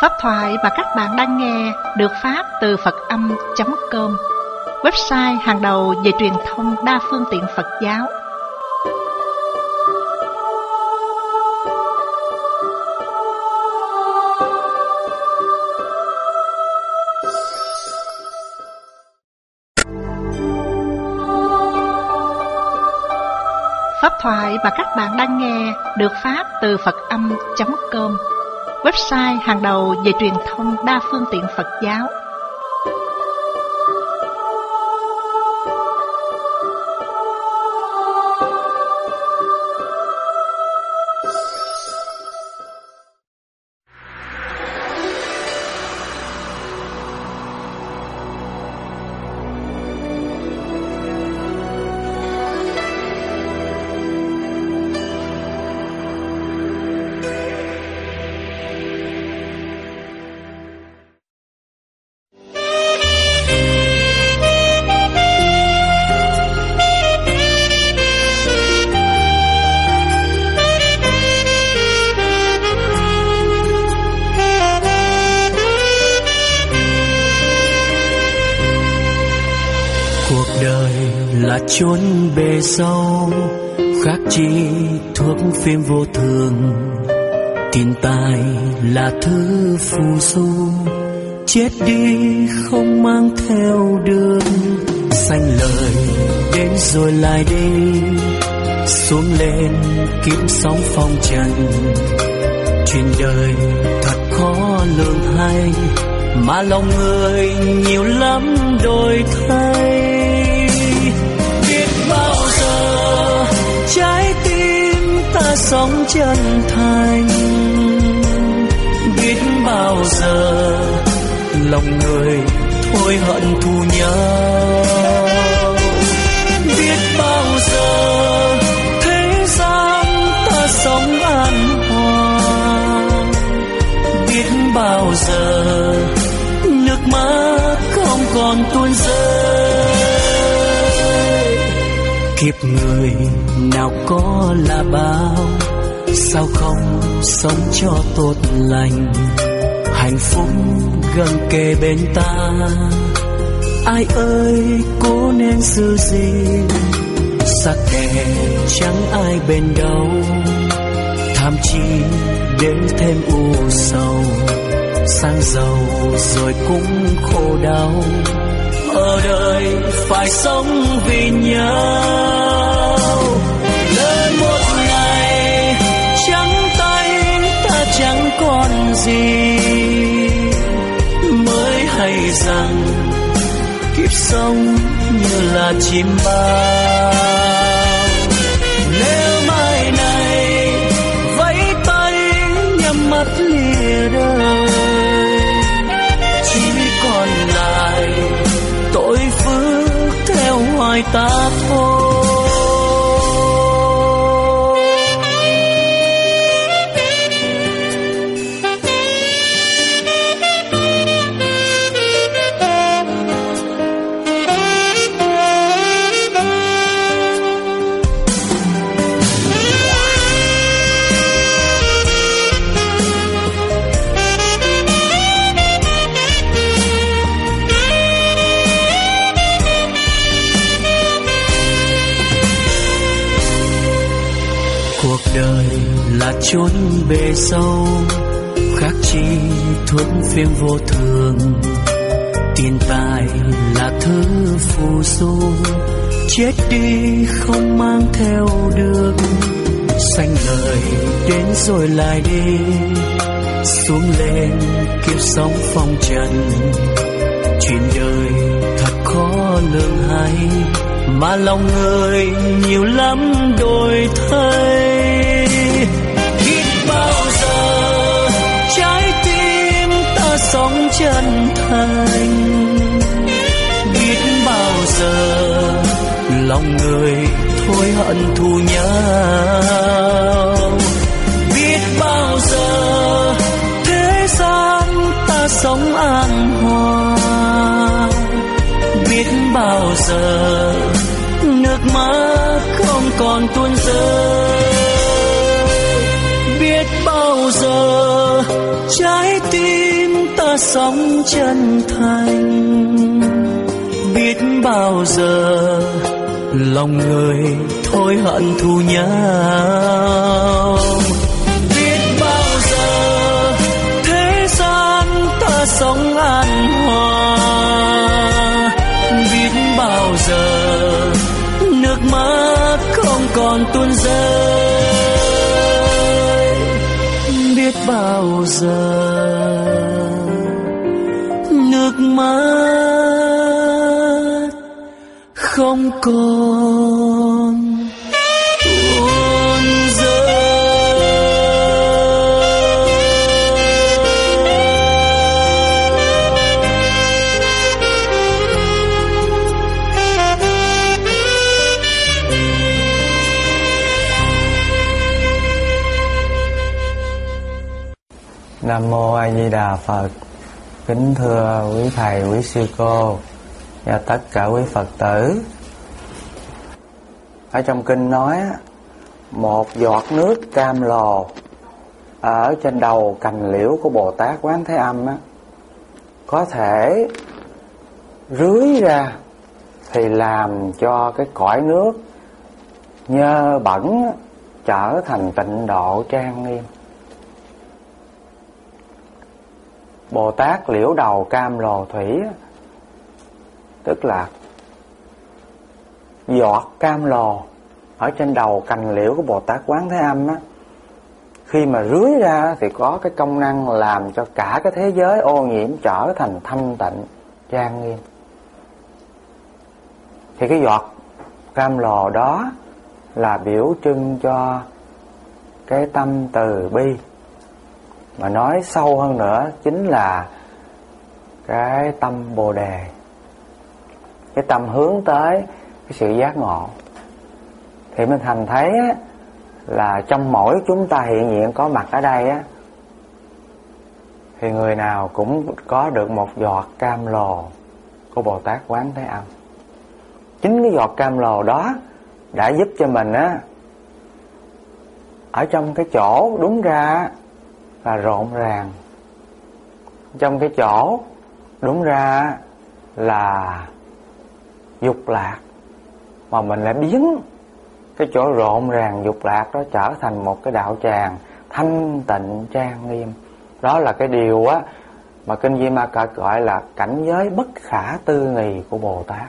Pháp thoại mà các bạn đang nghe được phát từ Phật Âm.com, website hàng đầu về truyền thông đa phương tiện Phật giáo. Pháp thoại mà các bạn đang nghe được phát từ Phật Âm.com, website hàng đầu về truyền thông đa phương tiện Phật giáo. Chốn bề sâu khác chi thuốc phim vô thường, tiền tài là thứ phù du, chết đi không mang theo được. Sanh lời đến rồi lại đi, xuống lên kiếm sóng phong trần. Chuyện đời thật khó lường hay, mà lòng người nhiều lắm đổi thay. Bao giờ trái tim ta sống chân thành, biết bao giờ lòng người thôi hận thù nhau, biết bao giờ thế gian ta sống an hòa, biết bao giờ nước mắt không còn tuôn rơi. Kiếp người nào có là bao, sao không sống cho tốt lành. Hạnh phúc gần kề bên ta, ai ơi cố nên giữ gìn. Sắc đèn chẳng ai bên đâu, tham chi đến thêm u sầu. Sang giàu rồi cũng khổ đau, ở đời phải sống vì nhau. Lớn một ngày trắng tay ta chẳng còn gì, mới hay rằng kiếp sống như là chim bao. Nếu mai này vẫy tay nhắm mắt lìa đời, chỉ còn lại tội phước theo hoài ta thôi. Đời là chốn bề sâu, khác chi thuốc phim vô thường. Tiền tài là thứ phù du, chết đi không mang theo được. Sanh lời đến rồi lại đi, xuống lên kiếp sống phong trần. Chuyện đời thật khó lường hay, mà lòng người nhiều lắm đổi thay. Biết bao giờ trái tim ta sống chân thành, biết bao giờ lòng người thôi hận thù nhau, biết bao giờ thế gian ta sống an hòa, biết bao giờ nước mắt không còn tuôn rơi, biết bao giờ trái tim chân thành. Biết bao giờ lòng người thôi hận thù nhau, biết bao giờ thế gian ta sống an hòa, biết bao giờ nước mắt không còn tuôn rơi, biết bao giờ nước mắt không còn tuôn rơi. Nam mô A Di Đà Phật. Kính thưa quý thầy, quý sư cô và tất cả quý Phật tử. Ở trong kinh nói một giọt nước cam lồ ở trên đầu cành liễu của Bồ Tát Quán Thế Âm có thể rưới ra thì làm cho cái cõi nước nhơ bẩn trở thành tịnh độ trang nghiêm. Bồ Tát liễu đầu cam lồ thủy, tức là giọt cam lồ ở trên đầu cành liễu của Bồ Tát Quán Thế Âm khi mà rưới ra thì có cái công năng làm cho cả cái thế giới ô nhiễm trở thành thanh tịnh trang nghiêm. Thì cái giọt cam lồ đó là biểu trưng cho cái tâm từ bi, mà nói sâu hơn nữa chính là cái tâm Bồ Đề, cái tâm hướng tới cái sự giác ngộ. Thì mình thành thấy là trong mỗi chúng ta hiện diện có mặt ở đây thì người nào cũng có được một giọt cam lồ của Bồ Tát Quán Thế Âm. Chính cái giọt cam lồ đó đã giúp cho mình ở trong cái chỗ đúng ra là rộn ràng, trong cái chỗ đúng ra là dục lạc, mà mình lại biến cái chỗ rộn ràng dục lạc đó trở thành một cái đạo tràng thanh tịnh trang nghiêm. Đó là cái điều mà kinh Di Ma Cật gọi là cảnh giới bất khả tư nghì của Bồ Tát.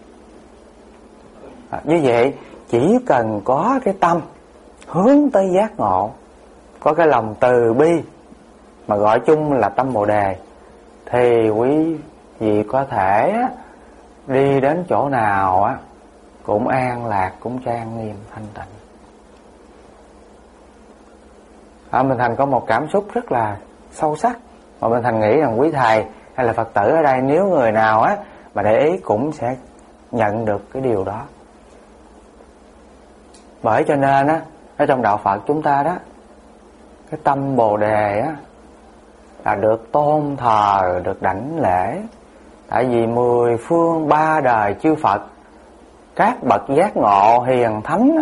Như vậy chỉ cần có cái tâm hướng tới giác ngộ, có cái lòng từ bi mà gọi chung là tâm Bồ Đề, thì quý vị có thể đi đến chỗ nào cũng an lạc, cũng trang nghiêm thanh tịnh. Mình Thành có một cảm xúc rất là sâu sắc, mà mình Thành nghĩ rằng quý thầy hay là Phật tử ở đây, nếu người nào mà để ý cũng sẽ nhận được cái điều đó. Bởi cho nên ở trong đạo Phật chúng ta đó, cái tâm Bồ Đề là được tôn thờ, được đảnh lễ. Tại vì 10 phương 3 đời chư Phật, các bậc giác ngộ hiền thánh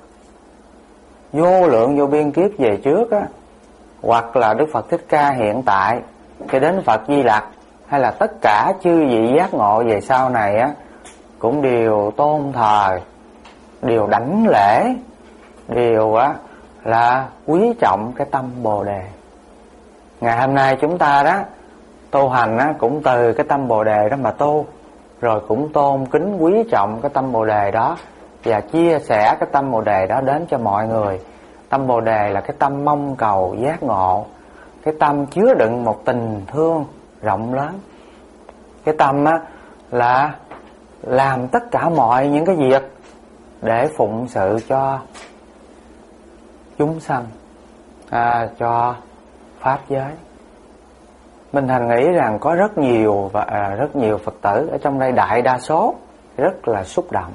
vô lượng vô biên kiếp về trước hoặc là Đức Phật Thích Ca hiện tại, cho đến Phật Di Lặc, hay là tất cả chư vị giác ngộ về sau này cũng đều tôn thờ, đều đảnh lễ, đều là quý trọng cái tâm Bồ Đề. Ngày hôm nay chúng ta đó tu hành cũng từ cái tâm Bồ Đề đó mà tu, rồi cũng tôn kính quý trọng cái tâm Bồ Đề đó và chia sẻ cái tâm Bồ Đề đó đến cho mọi người. Tâm Bồ Đề là cái tâm mong cầu giác ngộ, cái tâm chứa đựng một tình thương rộng lớn, cái tâm là làm tất cả mọi những cái việc để phụng sự cho chúng sanh, cho pháp giới. Mình Thành nghĩ rằng có rất nhiều và rất nhiều Phật tử ở trong đây, đại đa số rất là xúc động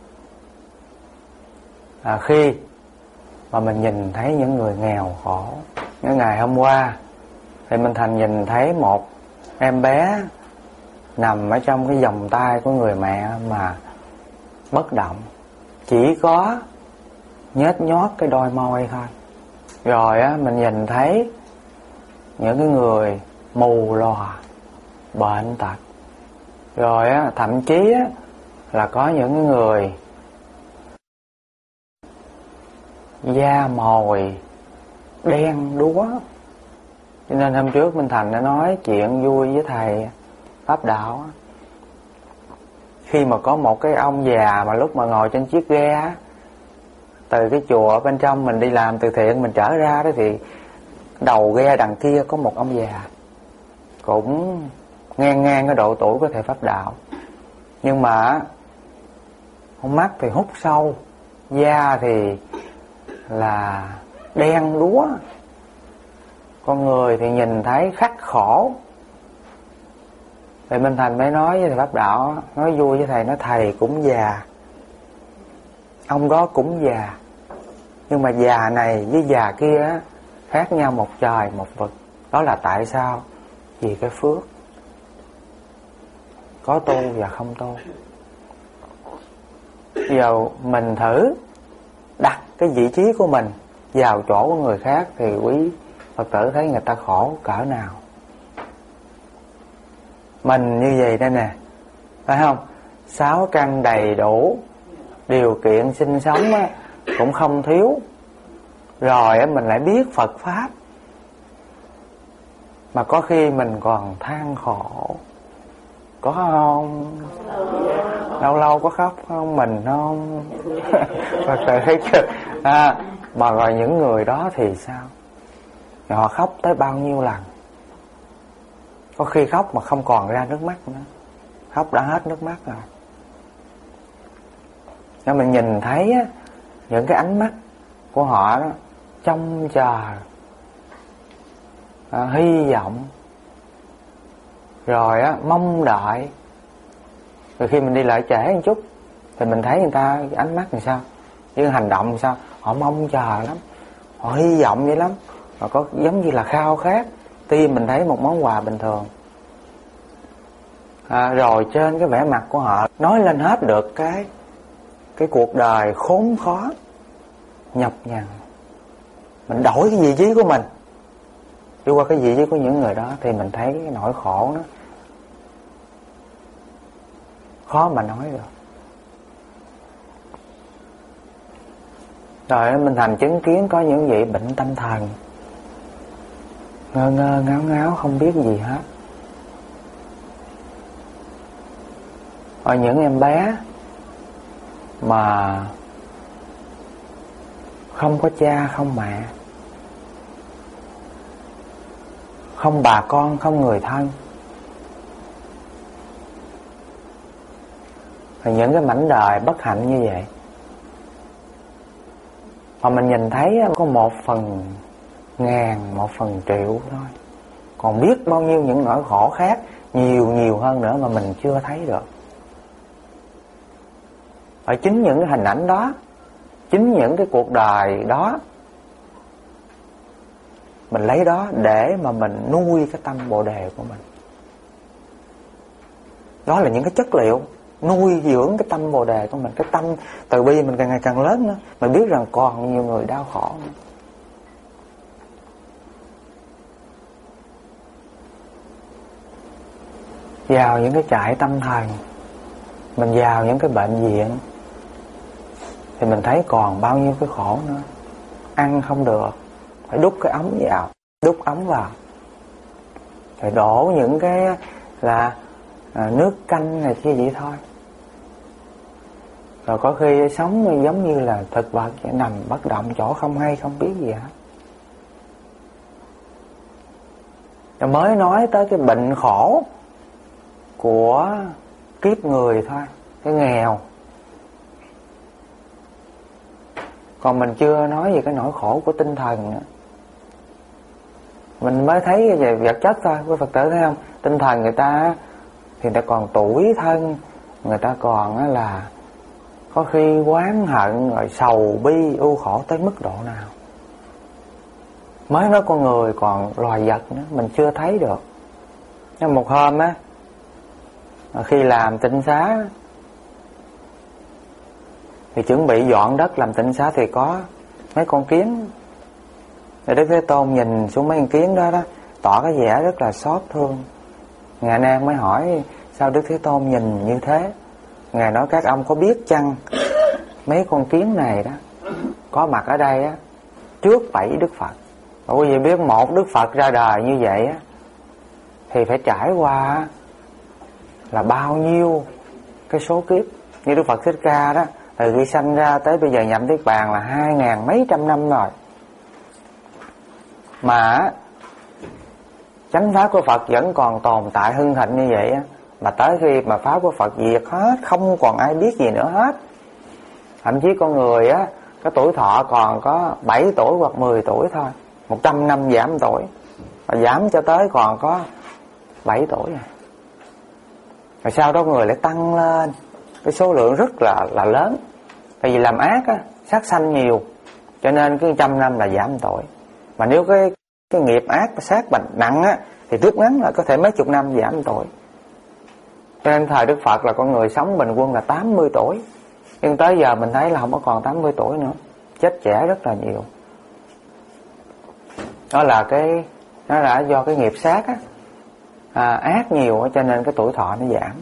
khi mà mình nhìn thấy những người nghèo khổ. Những ngày hôm qua thì mình Thành nhìn thấy một em bé nằm ở trong cái vòng tay của người mẹ mà bất động, chỉ có nhếch nhót cái đôi môi thôi. Rồi mình nhìn thấy những cái người mù lòa bệnh tật. Rồi á, thậm chí á, là có những người da mồi đen đúa. Cho nên hôm trước Minh Thành đã nói chuyện vui với thầy Pháp Đạo á. Khi mà có một cái ông già mà lúc mà ngồi trên chiếc ghe á, từ cái chùa bên trong mình đi làm từ thiện mình trở ra đó, thì đầu ghe đằng kia có một ông già cũng ngang cái độ tuổi của thầy Pháp Đạo, nhưng mà con mắt thì hút sâu, da thì là đen đúa, con người thì nhìn thấy khắc khổ. Thì Minh Thành mới nói với thầy Pháp Đạo, nói vui với thầy, nói thầy cũng già, ông đó cũng già, nhưng mà già này với già kia khác nhau một trời một vực. Đó là tại sao? Vì cái phước, có tu và không tu. Giờ mình thử đặt cái vị trí của mình vào chỗ của người khác thì quý Phật tử thấy người ta khổ cỡ nào. Mình như vậy đây nè, phải không? 6 căn đầy đủ, điều kiện sinh sống á, cũng không thiếu. Rồi á, mình lại biết Phật Pháp, mà có khi mình còn than khổ. Có không? Lâu lâu có khóc không? Mình không? Phật tử thấy chưa? Mà rồi những người đó thì sao? Họ khóc tới bao nhiêu lần? Có khi khóc mà không còn ra nước mắt nữa, khóc đã hết nước mắt rồi. Nên mình nhìn thấy á, những cái ánh mắt của họ đó trông chờ, hy vọng, rồi á, mong đợi. Rồi khi mình đi lại trễ một chút thì mình thấy người ta ánh mắt làm sao, với hành động làm sao, họ mong chờ lắm, họ hy vọng vậy lắm, họ có giống như là khao khát. Tim mình thấy một món quà bình thường, rồi trên cái vẻ mặt của họ nói lên hết được cái cuộc đời khốn khó, nhọc nhằn. Mình đổi cái vị trí của mình đi qua cái vị trí của những người đó thì mình thấy cái nỗi khổ đó khó mà nói được. Rồi mình thành chứng kiến có những vị bệnh tâm thần, ngơ ngơ ngáo ngáo không biết gì hết. Rồi những em bé mà không có cha không mẹ, không bà con không người thân, rồi những cái mảnh đời bất hạnh như vậy mà mình nhìn thấy có 1/1000, 1/1000 thôi, còn biết bao nhiêu những nỗi khổ khác nhiều hơn nữa mà mình chưa thấy được. Ở chính những cái hình ảnh đó, chính những cái cuộc đời đó, mình lấy đó để mà mình nuôi cái tâm Bồ Đề của mình. Đó là những cái chất liệu nuôi dưỡng cái tâm Bồ Đề của mình. Cái tâm từ bi mình càng ngày càng lớn nữa. Mình biết rằng còn nhiều người đau khổ nữa. Vào những cái trại tâm thần, mình vào những cái bệnh viện thì mình thấy còn bao nhiêu cái khổ nữa. Ăn không được, phải đút cái ống vào, đút ống vào, phải đổ những cái là nước canh này kia vậy thôi. Rồi có khi sống giống như là thực vật, nằm bất động chỗ không hay không biết gì hết. Rồi mới nói tới cái bệnh khổ của kiếp người thôi, cái nghèo. Còn mình chưa nói về cái nỗi khổ của tinh thần nữa. Mình mới thấy về vật chất thôi, quý Phật tử thấy không? Tinh thần người ta thì người ta còn tủi thân, người ta còn là có khi oán hận rồi sầu bi ưu khổ tới mức độ nào. Mới nói con người còn loài vật nữa, mình chưa thấy được. Nhưng một hôm á, khi làm tịnh xá thì chuẩn bị dọn đất làm tịnh xá thì có mấy con kiến. Rồi Đức Thế Tôn nhìn xuống mấy con kiến đó đó, tỏ cái vẻ rất là xót thương. Ngài Nan mới hỏi sao Đức Thế Tôn nhìn như thế. Ngài nói các ông có biết chăng mấy con kiến này đó có mặt ở đây á trước 7 Đức Phật. Và quý vị biết một Đức Phật ra đời như vậy á thì phải trải qua là bao nhiêu cái số kiếp. Như Đức Phật Thích Ca đó, từ khi sanh ra tới bây giờ nhập Niết Bàn là 2000 mấy trăm năm rồi. Mà chánh pháp của Phật vẫn còn tồn tại hưng thịnh như vậy á, mà tới khi mà pháp của Phật diệt hết, không còn ai biết gì nữa hết. Thậm chí con người á, cái tuổi thọ còn có 7 tuổi hoặc 10 tuổi thôi, 100 năm giảm tuổi, và giảm cho tới còn có 7 tuổi rồi sau đó người lại tăng lên cái số lượng rất là lớn. Tại vì làm ác á, sát sanh nhiều, cho nên cái 100 năm là giảm tuổi. Mà nếu cái nghiệp ác sát bệnh nặng á thì rút ngắn là có thể mấy chục năm giảm tuổi. Cho nên thời Đức Phật là con người sống bình quân là 80 tuổi. Nhưng tới giờ mình thấy là không có còn 80 tuổi nữa, chết trẻ rất là nhiều. Đó là do cái nghiệp sát á, ác nhiều á, cho nên cái tuổi thọ nó giảm.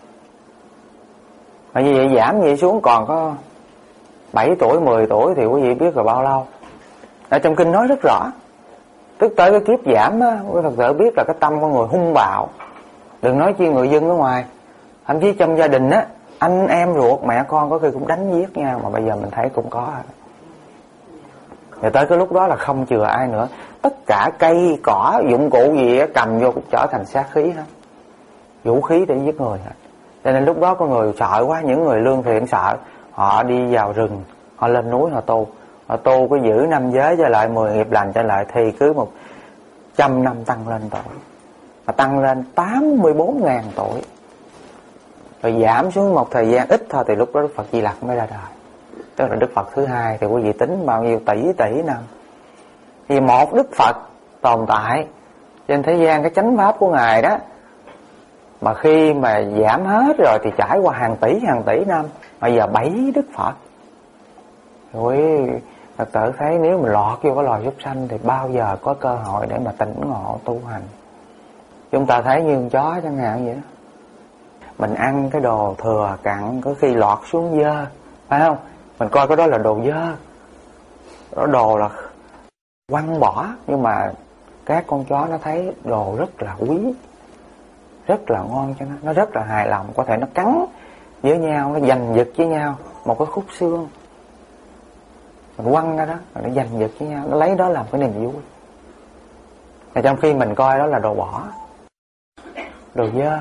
Mà như vậy giảm vậy xuống còn có 7 tuổi, 10 tuổi thì quý vị biết là bao lâu. Ở trong kinh nói rất rõ. Tức tới cái kiếp giảm á, quý Phật tử biết là cái tâm con người hung bạo. Đừng nói chi người dân ở ngoài, thậm chí trong gia đình á, anh em ruột mẹ con có khi cũng đánh giết nhau, mà bây giờ mình thấy cũng có. Rồi tới cái lúc đó là không chừa ai nữa. Tất cả cây cỏ dụng cụ gì á, cầm vô cũng trở thành sát khí hết, vũ khí để giết người hết. Cho nên lúc đó con người sợ quá. Những người lương thiện sợ, họ đi vào rừng, họ lên núi họ tu. Họ tu có giữ 5 giới cho lại 10 nghiệp lành cho lại, thì cứ 100 năm tăng lên tuổi, mà tăng lên 84.000 tuổi. Rồi giảm xuống một thời gian ít thôi thì lúc đó Đức Phật Di Lặc mới ra đời. Tức là Đức Phật thứ hai. Thì quý vị tính bao nhiêu tỷ năm. Thì một Đức Phật tồn tại trên thế gian, cái chánh pháp của Ngài đó, mà khi mà giảm hết rồi thì trải qua hàng tỷ năm. Bây giờ 7 Đức Phật. Rồi Phật tử thấy nếu mình lọt vô cái loài súc sanh thì bao giờ có cơ hội để mà tỉnh ngộ tu hành. Chúng ta thấy như con chó chẳng hạn vậy đó. Mình ăn cái đồ thừa cặn có khi lọt xuống dơ, phải không? Mình coi cái đó là đồ dơ, đó đồ là quăng bỏ. Nhưng mà các con chó nó thấy đồ rất là quý, rất là ngon cho nó rất là hài lòng. Có thể nó cắn với nhau, nó giành giật với nhau một cái khúc xương, mình quăng ra đó, nó giành giật với nhau, nó lấy đó làm cái niềm vui. Mà trong khi mình coi đó là đồ bỏ, đồ dơ,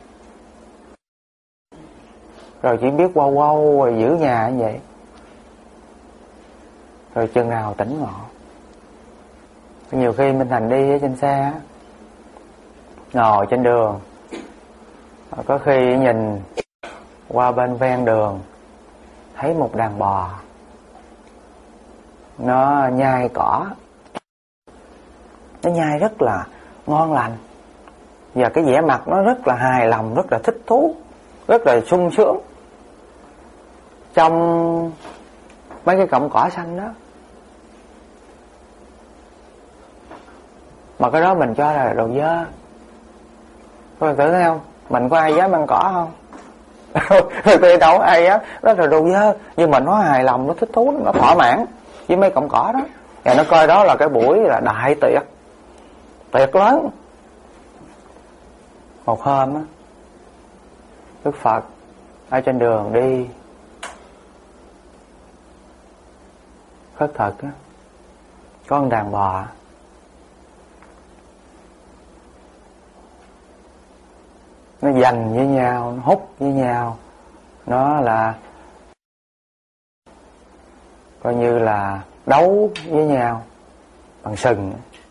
rồi chỉ biết quâu rồi giữ nhà như vậy. Rồi chừng nào tỉnh ngộ. Nhiều khi Minh Thành đi ở trên xe, ngồi trên đường, có khi nhìn qua bên ven đường thấy một đàn bò nó nhai cỏ, nó nhai rất là ngon lành, và cái vẻ mặt nó rất là hài lòng, rất là thích thú, rất là sung sướng trong mấy cái cọng cỏ xanh đó. Mà cái đó mình cho là đồ dơ. Các bạn tưởng thấy không? Mình có ai dám ăn cỏ không? Tôi đâu có ai dám. Đó là đồ dơ. Nhưng mà nó hài lòng, nó thích thú, nó thỏa mãn với mấy cọng cỏ đó. Và nó coi đó là cái buổi là đại tiệc, tiệc lớn. Một hôm á, Đức Phật ở trên đường đi khất thực á, có con đàn bò nó giành với nhau, nó hút với nhau, nó là coi như là đấu với nhau bằng sừng.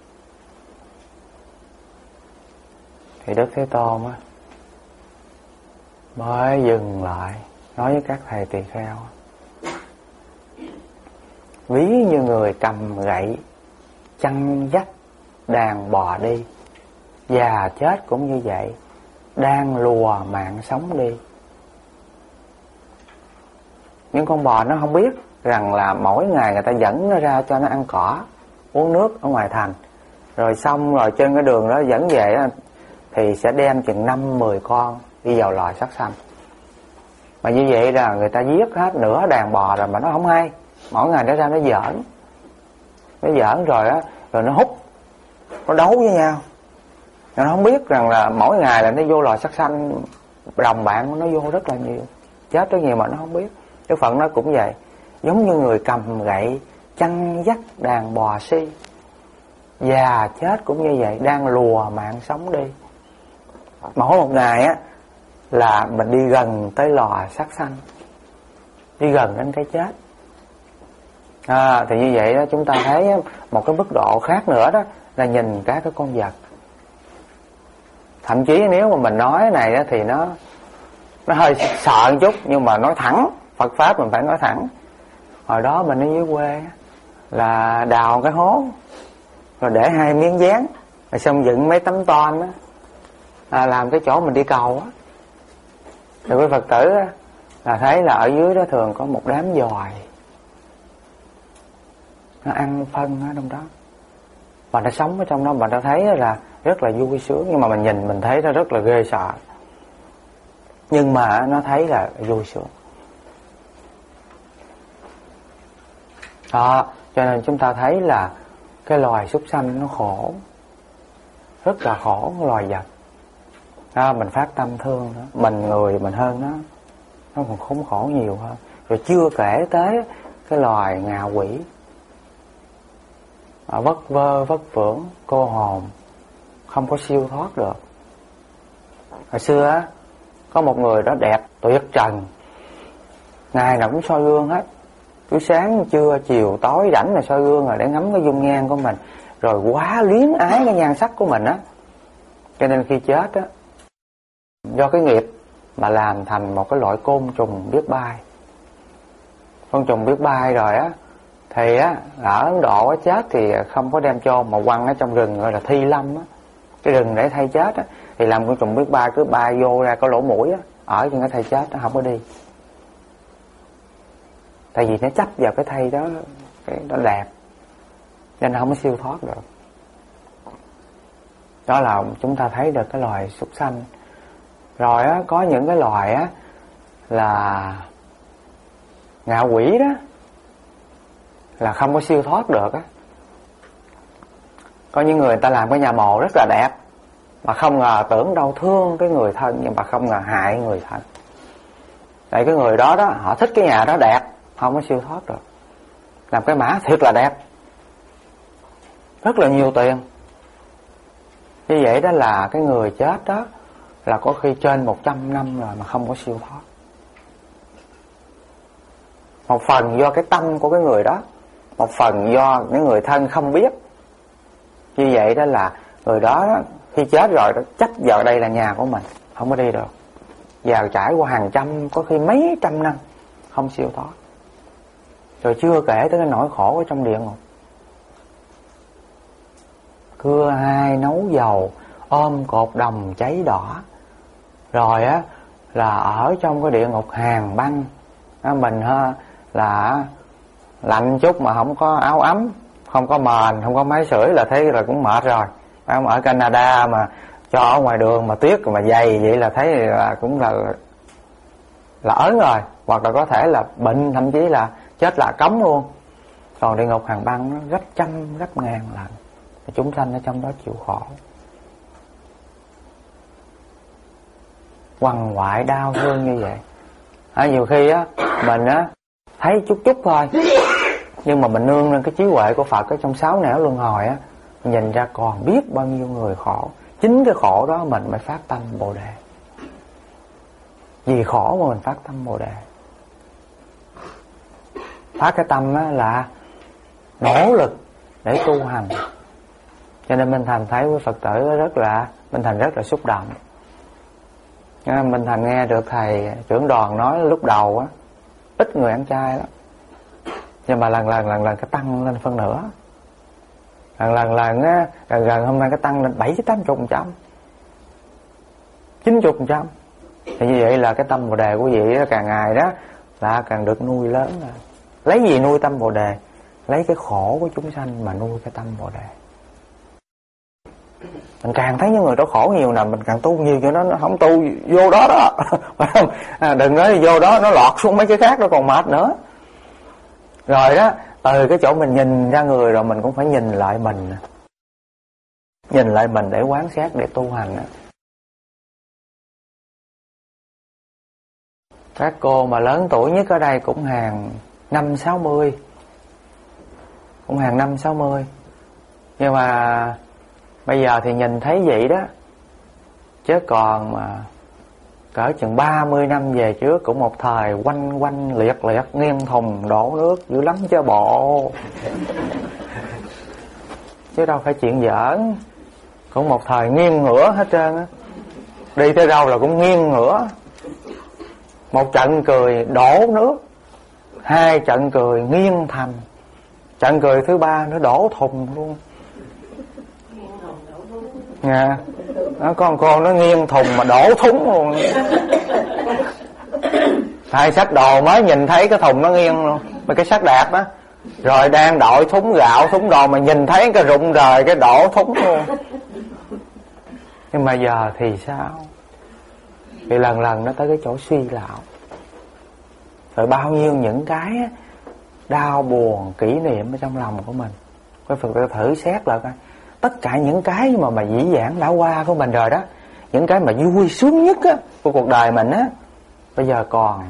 Thì Đức Thế Tôn á mới dừng lại nói với các thầy tỳ kheo: ví như người cầm gậy chăn dắt đàn bò đi, già chết cũng như vậy, đang lùa mạng sống đi. Những con bò nó không biết rằng là mỗi ngày người ta dẫn nó ra cho nó ăn cỏ, uống nước ở ngoài thành, rồi xong rồi trên cái đường đó dẫn về thì sẽ đem chừng 5-10 con đi vào lò sát sanh. Mà như vậy là người ta giết hết nửa đàn bò rồi mà nó không hay. Mỗi ngày nó ra nó giỡn. Nó giỡn rồi á, rồi nó hút, nó đấu với nhau. Nó không biết rằng là mỗi ngày là nó vô lò sát sanh, đồng bạn của nó vô rất là nhiều, chết rất nhiều mà nó không biết. Đức Phật nó cũng vậy, giống như người cầm gậy chăn dắt đàn bò si, già chết cũng như vậy, đang lùa mạng sống đi. Mỗi một ngày á là mình đi gần tới lò sát sanh, đi gần đến cái chết. Thì như vậy đó, chúng ta thấy một cái mức độ khác nữa đó là nhìn các cái con vật. Thậm chí nếu mà mình nói này đó, thì nó hơi sợ một chút, nhưng mà nói thẳng, Phật Pháp mình phải nói thẳng. Hồi đó mình ở dưới quê là đào cái hố, rồi để 2 miếng dán, rồi xong dựng mấy tấm ton đó, làm cái chỗ mình đi cầu á. Thì quý Phật tử á, là thấy là ở dưới đó thường có một đám giòi, nó ăn phân ở trong đó, và nó sống ở trong đó, mà nó thấy là rất là vui sướng. Nhưng mà mình nhìn mình thấy nó rất là ghê sợ, nhưng mà nó thấy là vui sướng. Đó, cho nên chúng ta thấy là cái loài súc sanh nó khổ, rất là khổ cái loài vật. Mình phát tâm thương đó, mình người mình hơn nó còn khốn khổ nhiều hơn. Rồi chưa kể tới cái loài ngạ quỷ, vất vơ vất vưởng, cô hồn, không có siêu thoát được. Hồi xưa á, có một người đó đẹp tuyệt trần, ngày nào cũng soi gương hết, cứ sáng trưa chiều tối rảnh là soi gương rồi để ngắm cái dung nhan của mình, rồi quá luyến ái cái nhan sắc của mình á. Cho nên khi chết á, do cái nghiệp mà làm thành một cái loại côn trùng biết bay. Con trùng biết bay rồi á, thì á ở Ấn Độ á, chết thì không có đem chôn mà quăng ở trong rừng, gọi là thi lâm á, cái rừng để thay chết á, thì làm con trùng biết bay cứ bay vô ra có lỗ mũi á, ở trên cái thay chết nó không có đi, tại vì nó chấp vào cái thay đó, cái nó đẹp, nên nó không có siêu thoát được. Đó là chúng ta thấy được cái loài súc sanh. Rồi á, có những cái loài á là ngạ quỷ đó, là không có siêu thoát được á. Có những người ta làm cái nhà mồ rất là đẹp, mà không ngờ tưởng đâu thương cái người thân, nhưng mà không ngờ hại người thân. Tại cái người đó đó, họ thích cái nhà đó đẹp, không có siêu thoát được. Làm cái mã thiệt là đẹp, rất là nhiều tiền. Như vậy đó là cái người chết đó là có khi trên 100 năm rồi mà không có siêu thoát. Một phần do cái tâm của cái người đó, một phần do những người thân không biết. Như vậy đó là người đó, khi chết rồi đó, chấp vào đây là nhà của mình, không có đi được. Và trải qua hàng trăm, có khi mấy trăm năm không siêu thoát. Rồi chưa kể tới cái nỗi khổ ở trong địa ngục. Cưa hai nấu dầu, ôm cột đồng cháy đỏ. Rồi á là ở trong cái địa ngục hàn băng, mình là lạnh chút mà không có áo ấm, không có mền, không có máy sưởi là thấy là cũng mệt rồi. Ở Canada mà cho ở ngoài đường mà tuyết mà dày vậy là thấy là cũng là ớn rồi, hoặc là có thể là bệnh, thậm chí là chết là cống luôn. Còn địa ngục hàn băng nó gấp trăm gấp ngàn lần, chúng sanh ở trong đó chịu khổ, quằn quại đau thương như vậy. Nhiều khi á mình á thấy chút chút thôi, nhưng mà mình nương lên cái trí huệ của Phật ở trong 6 nẻo luân hồi á, nhìn ra còn biết bao nhiêu người khổ. Chính cái khổ đó mình mới phát tâm Bồ Đề. Vì khổ mà mình phát tâm Bồ Đề. Phát cái tâm á là nỗ lực để tu hành. Cho nên Minh Thành thấy với Phật tử Minh Thành rất là xúc động. Minh Thành nghe được thầy trưởng đoàn nói lúc đầu á, ít người ăn chay lắm, nhưng mà lần lần cái tăng lên phân nửa. Lần á, gần hôm nay cái tăng lên 70-80%, 90%. Thì như vậy là cái tâm Bồ Đề của vị đó, càng ngày đó là càng được nuôi lớn rồi. Lấy gì nuôi tâm Bồ Đề? Lấy cái khổ của chúng sanh mà nuôi cái tâm Bồ Đề. Mình càng thấy những người đó khổ nhiều nè, mình càng tu nhiều cho nó không tu vô đó đó. Phải không? Đừng nói vô đó nó lọt xuống mấy cái khác nó còn mệt nữa. Rồi đó, từ cái chỗ mình nhìn ra người rồi mình cũng phải nhìn lại mình. Nhìn lại mình để quán sát, để tu hành. Các cô mà lớn tuổi nhất ở đây cũng hàng 5-60. Cũng hàng 5-60. Nhưng mà bây giờ thì nhìn thấy vậy đó. Chứ còn mà cỡ chừng 30 năm về trước cũng một thời quanh quanh liệt liệt nghiêng thùng đổ nước dữ lắm chứ bộ. Chứ đâu phải chuyện giỡn. Cũng một thời nghiêng ngửa hết trơn á. Đi tới đâu là cũng nghiêng ngửa. Một trận cười đổ nước, 2 trận cười nghiêng thành, trận cười thứ 3 nó đổ thùng luôn. Nha, nó con cô nó nghiêng thùng mà đổ thúng luôn. Hai xách đồ mới nhìn thấy cái thùng nó nghiêng luôn, mà cái xách đạp á, rồi đang đội thúng gạo thúng đồ mà nhìn thấy cái rụng rời cái đổ thúng luôn. Nhưng mà giờ thì sao? Thì lần lần nó tới cái chỗ suy lão. Rồi bao nhiêu những cái đau buồn kỷ niệm ở trong lòng của mình. Quý Phật tử thử xét lại coi. Tất cả những cái mà dĩ vãng đã qua của mình rồi đó, những cái mà vui sướng nhất á của cuộc đời mình á, bây giờ còn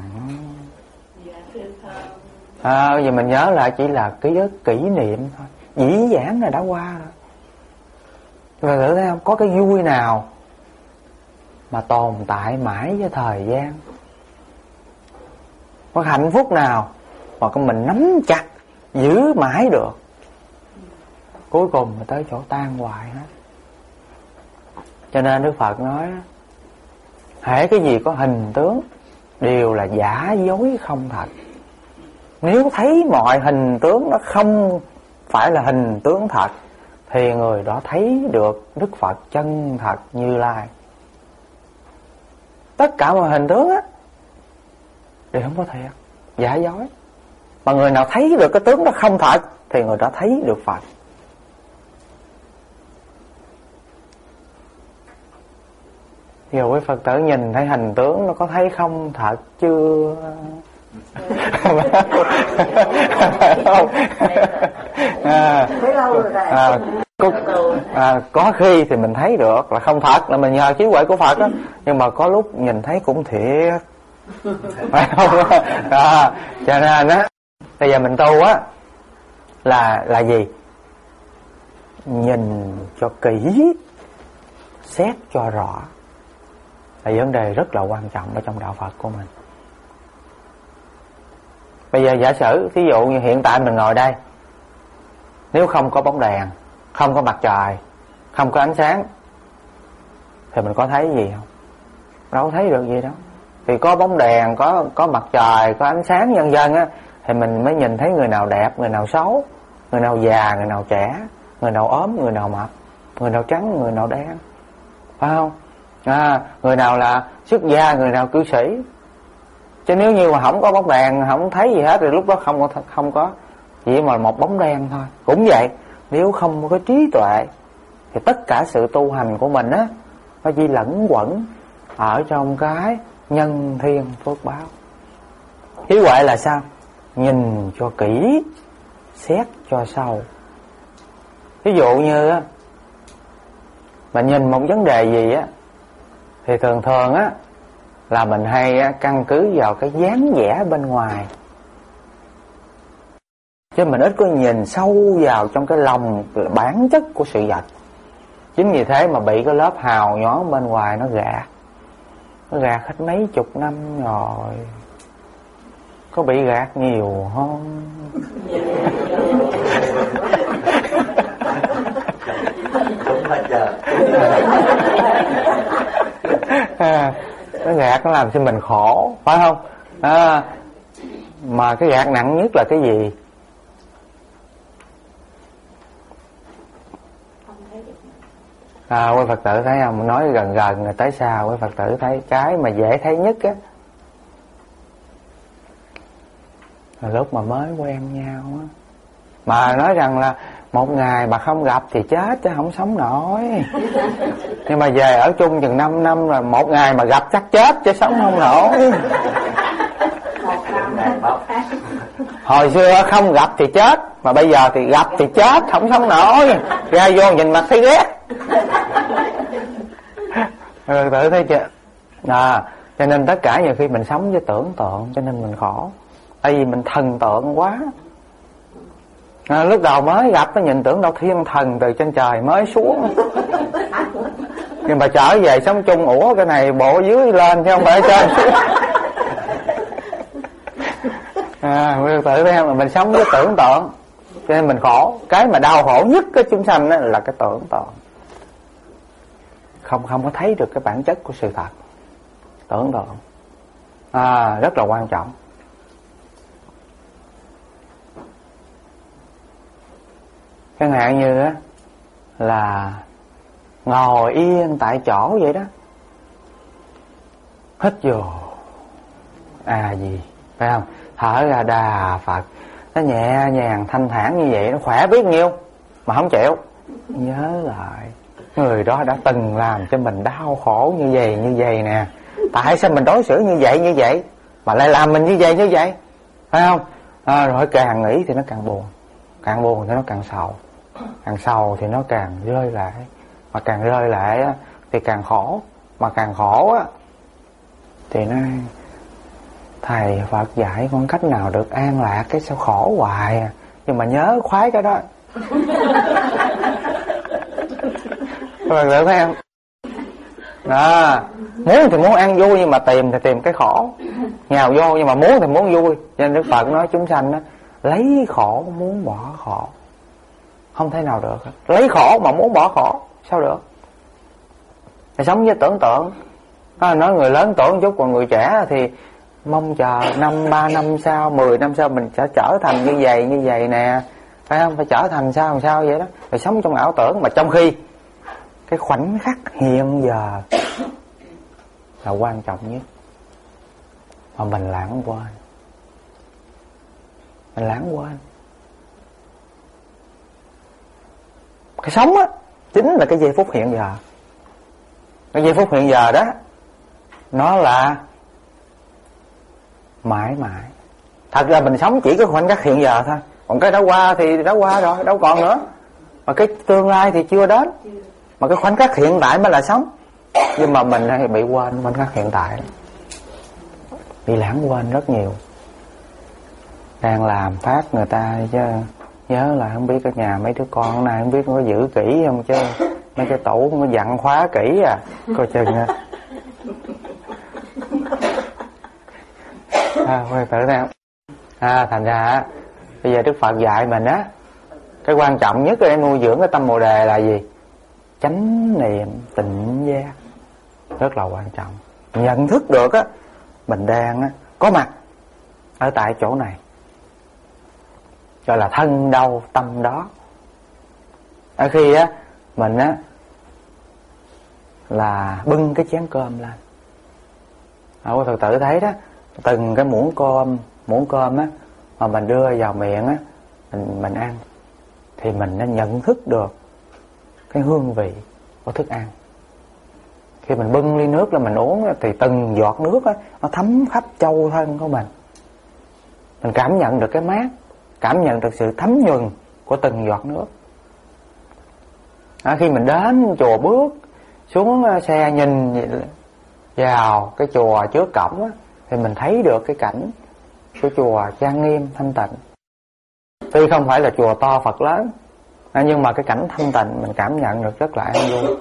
bây giờ mình nhớ lại chỉ là ký ức kỷ niệm thôi. Dĩ vãng là đã qua rồi. Quý Phật tử thấy không? Có cái vui nào mà tồn tại mãi với thời gian? Có hạnh phúc nào mà mình nắm chặt giữ mãi được? Cuối cùng mà tới chỗ tan hoại hết. Cho nên Đức Phật nói, hễ cái gì có hình tướng đều là giả dối không thật. Nếu thấy mọi hình tướng nó không phải là hình tướng thật, thì người đó thấy được Đức Phật chân thật Như Lai. Tất cả mọi hình tướng á đều không có thiệt, giả dối. Mà người nào thấy được cái tướng đó không thật thì người đó thấy được Phật. Nhiều quý Phật tử nhìn thấy hình tướng nó có thấy không thật chưa? Có khi thì mình thấy được là không thật, là mình nhờ trí huệ của Phật đó. Nhưng mà có lúc nhìn thấy cũng thiệt. Phải không? Cho nên á, bây giờ mình tu á là gì? Nhìn cho kỹ, xét cho rõ là vấn đề rất là quan trọng ở trong đạo Phật của mình. Bây giờ giả sử ví dụ như hiện tại mình ngồi đây, nếu không có bóng đèn, không có mặt trời, không có ánh sáng, thì mình có thấy gì không? Đâu có thấy được gì đâu. Thì có bóng đèn, có mặt trời, có ánh sáng vân vân á, thì mình mới nhìn thấy người nào đẹp, người nào xấu, người nào già, người nào trẻ, người nào ốm, người nào mập, người nào trắng, người nào đen, phải không? Người nào là xuất gia, người nào cư sĩ. Chứ nếu như mà không có bóng đèn, không thấy gì hết, thì lúc đó không có chỉ mà một bóng đen thôi. Cũng vậy, nếu không có trí tuệ thì tất cả sự tu hành của mình á, nó chỉ lẫn quẩn ở trong cái nhân thiên phước báo. Trí huệ là sao? Nhìn cho kỹ, xét cho sâu. Ví dụ như á, mình nhìn một vấn đề gì á, thì thường thường á là mình hay căn cứ vào cái dáng vẻ bên ngoài, chứ mình ít có nhìn sâu vào trong cái lòng bản chất của sự vật. Chính vì thế mà bị cái lớp hào nhoáng bên ngoài nó gạt hết mấy chục năm rồi. Có bị gạt nhiều không? Nó gạt nó làm cho mình khổ, phải không? Mà cái gạt nặng nhất là cái gì? Quý Phật tử thấy không? Nói gần gần rồi tới xa, quý Phật tử thấy cái mà dễ thấy nhất á là lúc mà mới quen nhau á. Mà nói rằng là một ngày mà không gặp thì chết chứ không sống nổi. Nhưng mà về ở chung chừng 5 năm rồi, một ngày mà gặp chắc chết chứ sống không nổi. Hồi xưa không gặp thì chết, mà bây giờ thì gặp thì chết, không sống nổi. Ra vô nhìn mặt thấy ghét. Tự thấy chưa? Cho nên tất cả nhiều khi mình sống với tưởng tượng, cho nên mình khổ. Tại vì mình thần tượng quá. Lúc đầu mới gặp nó nhìn tưởng đâu thiên thần từ trên trời mới xuống. Nhưng mà trở về sống chung, ủa cái này bộ dưới lên chứ không phải trên. Tự thấy không, mình sống với tưởng tượng, cho nên mình khổ. Cái mà đau khổ nhất cái chúng sanh đó là cái tưởng tượng. Không có thấy được cái bản chất của sự thật. Tưởng tượng rất là quan trọng. Chẳng hạn như á là ngồi yên tại chỗ vậy đó, hít vô gì, phải không? Thở ra Đà Phật, nó nhẹ nhàng thanh thản như vậy, nó khỏe biết nhiêu mà không chịu. Nhớ lại người đó đã từng làm cho mình đau khổ như vậy nè, tại sao mình đối xử như vậy mà lại làm mình như vậy, phải không? Rồi càng nghĩ thì nó càng buồn, càng buồn thì nó càng sầu, càng sầu thì nó càng rơi lại, mà càng rơi lại á, thì càng khổ, mà càng khổ á, thì nó thầy Phật dạy con cách nào được an lạc, cái sao khổ hoài à. Nhưng mà nhớ khoái cái đó. Rồi được thấy không? Muốn thì muốn ăn vui, nhưng mà tìm thì tìm cái khổ. Nhào vô nhưng mà muốn thì muốn vui. Cho nên Đức Phật nói chúng sanh đó, lấy khổ muốn bỏ khổ, không thể nào được. Lấy khổ mà muốn bỏ khổ sao được? Thì sống với tưởng tượng. Nói người lớn tưởng chút, còn người trẻ thì mong chờ 3 năm sau, 10 năm sau mình sẽ trở thành như vậy nè, phải không? Phải trở thành sao vậy đó. Phải sống trong ảo tưởng, mà trong khi cái khoảnh khắc hiện giờ là quan trọng nhất, mà mình lãng quên. Mình lãng quên. Cái sống á chính là cái giây phút hiện giờ. Cái giây phút hiện giờ đó, nó là mãi mãi. Thật ra mình sống chỉ cái khoảnh khắc hiện giờ thôi, còn cái đã qua thì đã qua rồi, đâu còn nữa. Mà cái tương lai thì chưa đến, mà cái khoảnh khắc hiện tại mới là sống. Nhưng mà mình hay bị quên khoảnh khắc hiện tại, bị lãng quên rất nhiều. Đang làm phát người ta chứ nhớ là không biết ở nhà mấy đứa con này không biết có giữ kỹ không, chứ mấy cái tủ nó dặn khóa kỹ coi chừng nha. Quay tự nào. Thành ra bây giờ Đức Phật dạy mình á, cái quan trọng nhất để nuôi dưỡng cái tâm Bồ Đề là gì? Chánh niệm tịnh giác. Rất là quan trọng. Nhận thức được á, mình đang có mặt ở tại chỗ này, gọi là thân đâu tâm đó. Ở khi á mình á là bưng cái chén cơm lên, Phật tử thấy đó, từng cái muỗng cơm á mà mình đưa vào miệng á, mình ăn, thì mình đã nhận thức được cái hương vị của thức ăn. Khi mình bưng ly nước là mình uống, thì từng giọt nước á nó thấm khắp châu thân của mình. Mình cảm nhận được cái mát, cảm nhận được sự thấm nhuần của từng giọt nước. Khi mình đến chùa, bước xuống xe nhìn vào cái chùa trước cổng á, thì mình thấy được cái cảnh của chùa trang nghiêm thanh tịnh. Tuy không phải là chùa to Phật lớn, nhưng mà cái cảnh thanh tịnh mình cảm nhận được rất là an vui.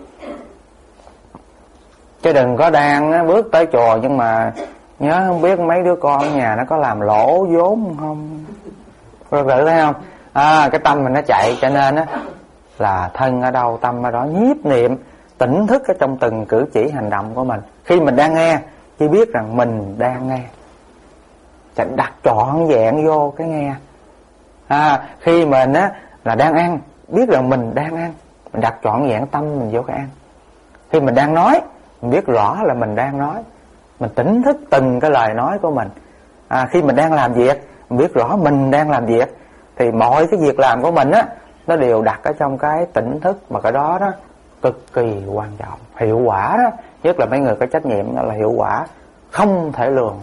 Chứ đừng có đang bước tới chùa nhưng mà nhớ không biết mấy đứa con ở nhà nó có làm lỗ vốn không. Rồi tự thấy không? Cái tâm mình nó chạy, cho nên á là thân ở đâu tâm ở đó, nhiếp niệm tỉnh thức ở trong từng cử chỉ hành động của mình. Khi mình đang nghe, chỉ biết rằng mình đang nghe, đặt trọn vẹn vô cái nghe. Khi mình á là đang ăn, biết rằng mình đang ăn, mình đặt trọn vẹn tâm mình vô cái ăn. Khi mình đang nói, mình biết rõ là mình đang nói, mình tỉnh thức từng cái lời nói của mình. Khi mình đang làm việc, mình biết rõ mình đang làm việc, thì mọi cái việc làm của mình á nó đều đặt ở trong cái tỉnh thức, mà cái đó đó cực kỳ quan trọng. Hiệu quả đó, nhất là mấy người có trách nhiệm, đó là hiệu quả không thể lường.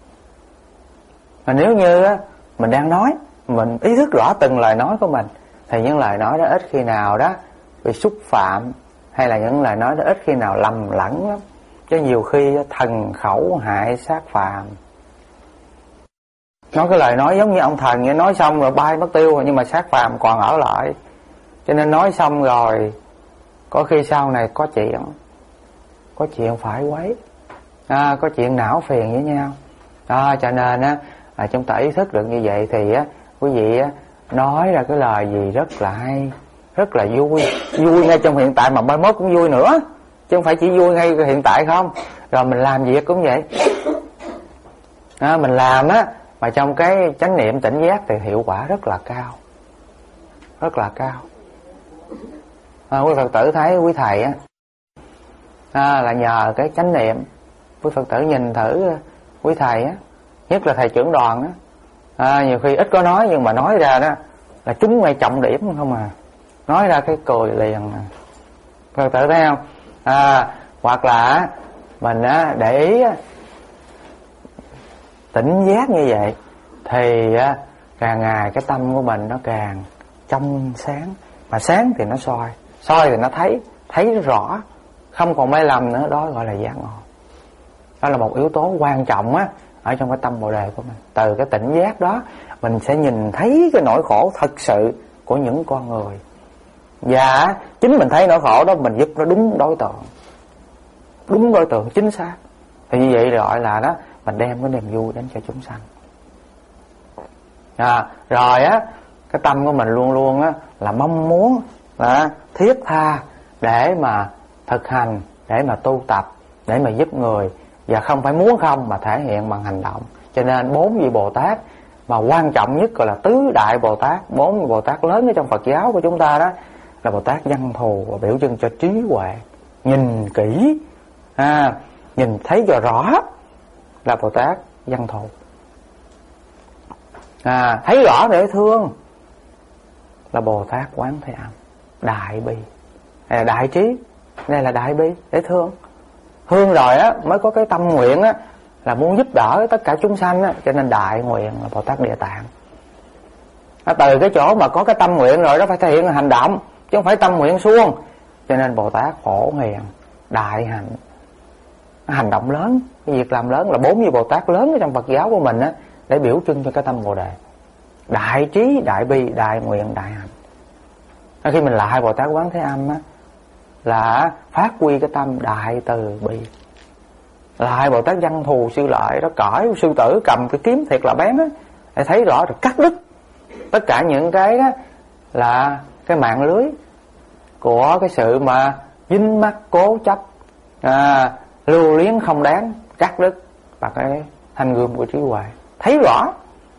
Mà nếu như á, mình đang nói, mình ý thức rõ từng lời nói của mình, thì những lời nói đó ít khi nào đó bị xúc phạm, hay là những lời nói đó ít khi nào lầm lẫn lắm. Chứ nhiều khi thần khẩu hại sát phàm. Nói cái lời nói giống như ông thần vậy, nói xong rồi bay mất tiêu, nhưng mà sát phàm còn ở lại. Cho nên nói xong rồi có khi sau này có chuyện phải quấy, có chuyện não phiền với nhau. Cho nên á, chúng ta ý thức được như vậy thì á, quý vị á, nói ra cái lời gì rất là hay, rất là vui ngay trong hiện tại, mà mai mốt cũng vui nữa, chứ không phải chỉ vui ngay hiện tại không. Rồi mình làm việc cũng vậy, mình làm á mà trong cái chánh niệm tỉnh giác thì hiệu quả rất là cao, rất là cao. Quý Phật tử thấy quý thầy á, là nhờ cái chánh niệm. Quý Phật tử nhìn thử quý thầy á, nhất là thầy trưởng đoàn á, nhiều khi ít có nói nhưng mà nói ra đó là trúng ngay trọng điểm không à, nói ra cái cười liền. Phật tử thấy không? Hoặc là mình á để ý á, tỉnh giác như vậy thì càng ngày cái tâm của mình nó càng trong sáng. Mà sáng thì nó soi thì nó thấy rõ, không còn mê lầm nữa. Đó gọi là giác ngộ. Đó là một yếu tố quan trọng á ở trong cái tâm Bồ Đề của mình. Từ cái tỉnh giác đó mình sẽ nhìn thấy cái nỗi khổ thật sự của những con người, và chính mình thấy nỗi khổ đó mình giúp nó đúng đối tượng chính xác. Thì như vậy gọi là đó, mình đem cái niềm vui đến cho chúng sanh. Rồi á, cái tâm của mình luôn luôn á là mong muốn là thiết tha để mà thực hành, để mà tu tập, để mà giúp người, và không phải muốn không mà thể hiện bằng hành động. Cho nên 4 vị Bồ Tát mà quan trọng nhất gọi là tứ đại Bồ Tát, 4 vị Bồ Tát lớn ở trong Phật giáo của chúng ta đó là Bồ Tát Văn Thù, và biểu trưng cho trí huệ, nhìn kỹ, nhìn thấy cho rõ là Bồ Tát Văn Thù. Thấy rõ để thương là Bồ Tát Quán Thế Âm. Đại bi, đại trí, đây là đại bi để thương. Thương rồi á mới có cái tâm nguyện á là muốn giúp đỡ tất cả chúng sanh á, cho nên đại nguyện là Bồ Tát Địa Tạng. Từ cái chỗ mà có cái tâm nguyện rồi đó phải thể hiện hành động, chứ không phải tâm nguyện suông. Cho nên Bồ Tát Phổ Hiền, đại hạnh, hành động lớn, cái việc làm lớn là 4 vị Bồ Tát lớn ở trong Phật giáo của mình á, để biểu trưng cho cái tâm Bồ Đề. Đại trí, đại bi, đại nguyện, đại hạnh. Khi mình lại Bồ Tát Quán Thế Âm á, là phát huy cái tâm đại từ bi. Lại Bồ Tát Văn Thù Sư Lợi đó, cõi sư tử cầm cái kiếm thiệt là bén á, để thấy rõ rồi cắt đứt tất cả những cái đó là cái mạng lưới của cái sự mà dính mắc cố chấp, lưu luyến không đáng, cắt đứt bằng cái thanh gươm của trí huệ, thấy rõ.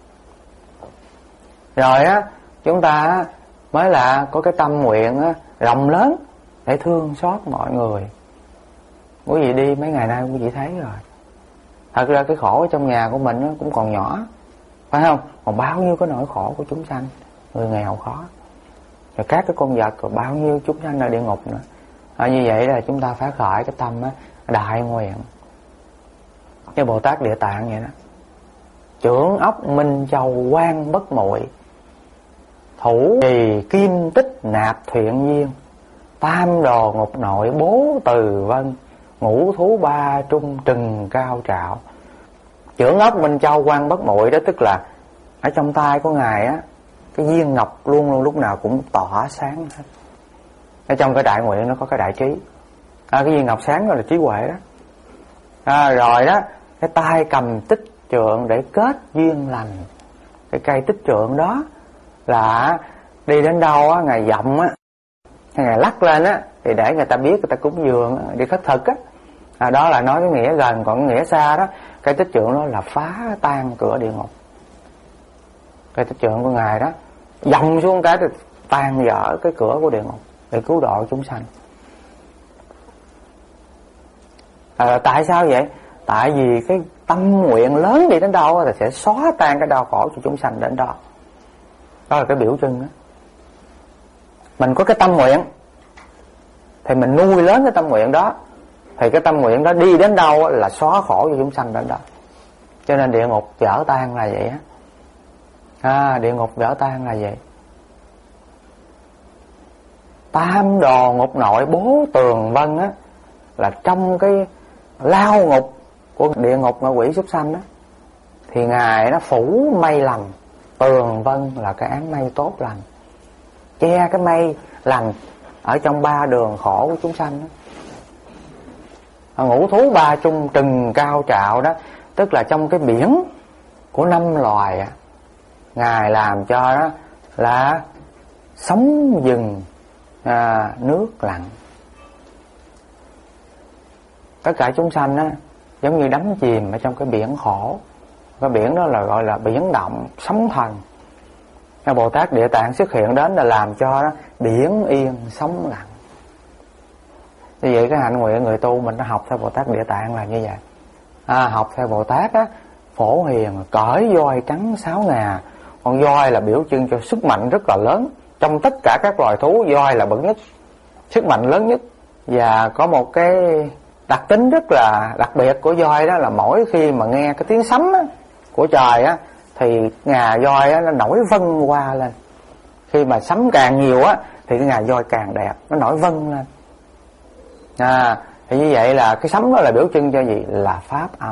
Rồi á, chúng ta mới là có cái tâm nguyện á, rộng lớn để thương xót mọi người. Quý vị đi mấy ngày nay quý vị thấy rồi, thật ra cái khổ ở trong nhà của mình nó cũng còn nhỏ, phải không? Còn bao nhiêu cái nỗi khổ của chúng sanh, người nghèo khó, rồi các cái con vật, rồi bao nhiêu chúng sanh ở địa ngục nữa. Như vậy là chúng ta phát khởi cái tâm á, đại nguyện như Bồ Tát Địa Tạng vậy đó. Trưởng ốc minh châu quan bất muội, thủ trì kim tích nạp thiện duyên, tam đồ ngục nội bố từ vân, ngũ thú ba trung trừng cao trạo. Trưởng ốc minh châu quan bất muội đó tức là ở trong tay của ngài á, cái viên ngọc luôn luôn lúc nào cũng tỏa sáng hết. Ở trong cái đại nguyện nó có cái đại trí, cái viên ngọc sáng đó là trí huệ đó. Rồi đó, cái tay cầm tích trượng để kết duyên lành. Cái cây tích trượng đó là đi đến đâu á, ngài dậm á, ngài lắc lên á, thì để người ta biết, người ta cúng dường đi khất thực á. Đó là nói cái nghĩa gần, còn cái nghĩa xa đó, cây tích trượng đó là phá tan cửa địa ngục. Cây tích trượng của ngài đó dậm xuống cái thì tan vỡ cái cửa của địa ngục để cứu độ chúng sanh. Tại sao vậy? Tại vì cái tâm nguyện lớn đi đến đâu thì sẽ xóa tan cái đau khổ cho chúng sanh đến đó. Đó là cái biểu trưng đó. Mình có cái tâm nguyện thì mình nuôi lớn cái tâm nguyện đó, thì cái tâm nguyện đó đi đến đâu là xóa khổ cho chúng sanh đến đó. Cho nên địa ngục vỡ tan là vậy á. Địa ngục vỡ tan là vậy. Tam đồ ngục nội bố tường vân á, là trong cái lao ngục của địa ngục ngạ quỷ súc sanh á, thì Ngài nó phủ mây lành. Tường vân là cái áng mây tốt lành, che cái mây lành ở trong ba đường khổ của chúng sanh đó. Ngũ thú ba chung trừng cao trạo đó, tức là trong cái biển của 5 loài, Ngài làm cho đó là sóng dừng nước lặng. Tất cả chúng sanh á, giống như đắm chìm ở trong cái biển khổ. Cái biển đó là gọi là biển động sóng thần. Cái Bồ Tát Địa Tạng xuất hiện đến là làm cho đó biển yên sóng lặng. Như vậy cái hạnh nguyện người tu mình nó học theo Bồ Tát Địa Tạng là như vậy. Học theo Bồ Tát á, Phổ Hiền cởi voi trắng 6 ngà. Con voi là biểu trưng cho sức mạnh rất là lớn. Trong tất cả các loài thú, voi là bậc nhất, sức mạnh lớn nhất. Và có một cái đặc tính rất là đặc biệt của voi đó là mỗi khi mà nghe cái tiếng sấm á, của trời á, thì ngà voi á, nó nổi vân hoa lên. Khi mà sấm càng nhiều á, thì cái ngà voi càng đẹp, nó nổi vân lên. Thì như vậy là cái sấm đó là biểu trưng cho gì? Là pháp âm.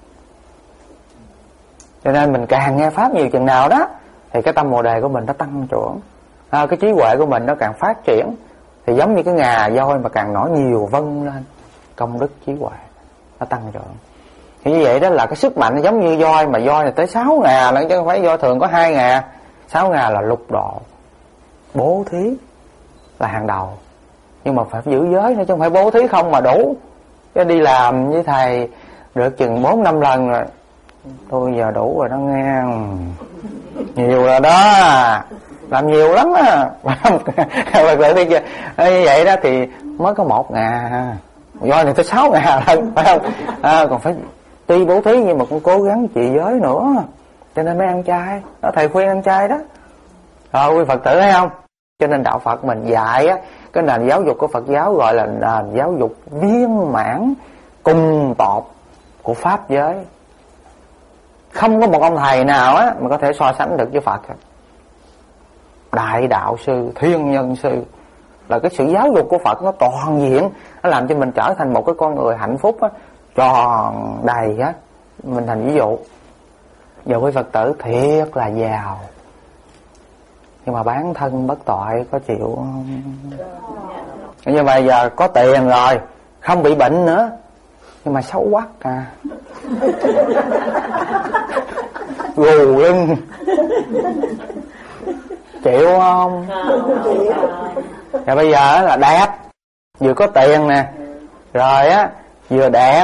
Cho nên mình càng nghe pháp nhiều chừng nào đó, thì cái tâm Bồ Đề của mình nó tăng trưởng, cái trí huệ của mình nó càng phát triển. Thì giống như cái ngà voi mà càng nổi nhiều vân lên, công đức trí huệ nó tăng trưởng. Thì như vậy đó là cái sức mạnh giống như voi, mà voi là tới 6 ngà lận, chứ không phải voi thường có 2 ngà. 6 ngà là lục độ, bố thí là hàng đầu. Nhưng mà phải giữ giới nữa, chứ không phải bố thí không mà đủ. Chứ đi làm với thầy được chừng 4-5 lần rồi, tôi giờ đủ rồi đó nghe. Nhiều rồi đó, làm nhiều lắm á. Như vậy đó thì mới có 1 ngà, voi này tới 6 ngà lần, phải không? Còn phải tuy bố thí nhưng mà cũng cố gắng trì giới nữa, cho nên mới ăn chay đó. Thầy khuyên ăn chay đó. Quý Phật tử thấy không? Cho nên đạo Phật mình dạy á, cái nền giáo dục của Phật giáo gọi là nền giáo dục viên mãn cùng tột của pháp giới. Không có một ông thầy nào á mà có thể so sánh được với Phật. Đại đạo sư, thiên nhân sư, là cái sự giáo dục của Phật nó toàn diện, nó làm cho mình trở thành một cái con người hạnh phúc á, tròn đầy á. Mình thành ví dụ, giờ quý Phật tử thiệt là giàu, nhưng mà bán thân bất tội, có chịu không? Nhưng mà giờ có tiền rồi, không bị bệnh nữa, nhưng mà xấu quắc gù lưng, chịu không? Và bây giờ là đẹp, vừa có tiền nè, rồi á vừa đẹp,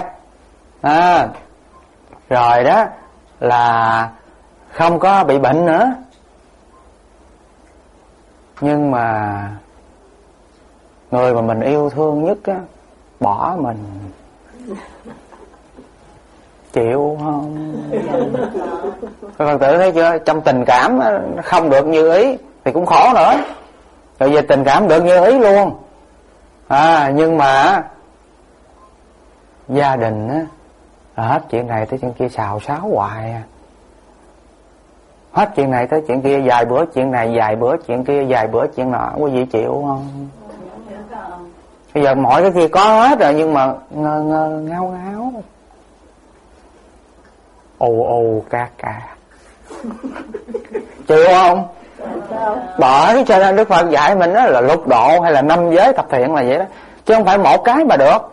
rồi đó là không có bị bệnh nữa, nhưng mà người mà mình yêu thương nhất á bỏ mình, chịu không? Các Phật tử thấy chưa? Trong tình cảm không được như ý thì cũng khổ nữa. Rồi về tình cảm được như ý luôn, nhưng mà gia đình á là hết chuyện này tới chuyện kia xào xáo hoài, hết chuyện này tới chuyện kia, vài bữa chuyện này, vài bữa chuyện kia, vài bữa chuyện nọ. Quý vị chịu không? Bây giờ mọi cái kia có hết rồi, nhưng mà ngơ ngơ ngáo ngáo, ù ù ca ca, chịu không? Bởi cho nên Đức Phật dạy mình đó là lục độ hay là 5 giới thập thiện là vậy đó, chứ không phải một cái mà được.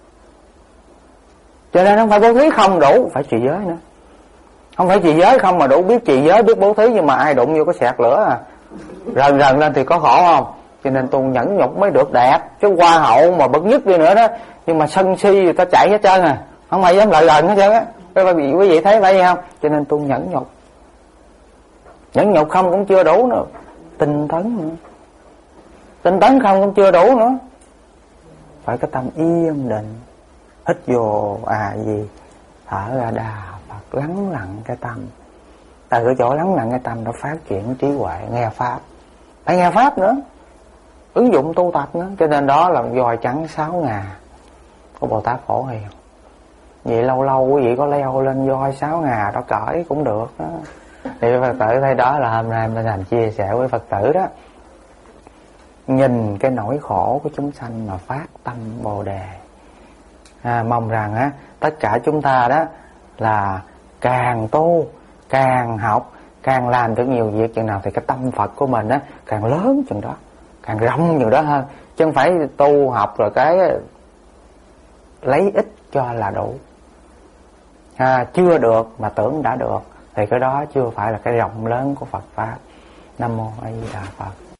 Cho nên không phải bố thí không đủ, phải trì giới nữa. Không phải trì giới không mà đủ, biết trì giới biết bố thí, nhưng mà ai đụng vô cái sẹt lửa rần rần lên thì có khổ không? Cho nên tu nhẫn nhục mới được đẹp, chứ hoa hậu mà bậc nhất đi nữa đó, nhưng mà sân si người ta chạy hết trơn không ai dám lại gần hết trơn á. Quý vị thấy vậy không? Cho nên tu nhẫn nhục. Nhẫn nhục không cũng chưa đủ nữa, tinh tấn nữa. Tinh tấn không cũng chưa đủ nữa, phải có tâm yên định, hít vô gì, thở ra Đà Phật, lắng lặng cái tâm. Từ cái chỗ lắng lặng cái tâm nó phát triển trí huệ, nghe pháp, phải nghe pháp nữa. ứng dụng tu tập nữa. Cho nên đó là voi trắng 6 ngà của Bồ Tát Phổ Hiền. Vậy lâu lâu quý vị có leo lên voi 6 ngà đó cởi cũng được đó. Thì Phật tử thấy đó là hôm nay mình thành chia sẻ với Phật tử đó. Nhìn cái nỗi khổ của chúng sanh mà phát tâm Bồ Đề. Mong rằng á tất cả chúng ta đó là càng tu, càng học, càng làm được nhiều việc chừng nào thì cái tâm Phật của mình á càng lớn chừng đó, càng rộng chừng đó hơn. Chứ không phải tu học rồi cái lấy ít cho là đủ. Chưa được mà tưởng đã được thì cái đó chưa phải là cái rộng lớn của Phật pháp. Nam mô A Di Đà Phật.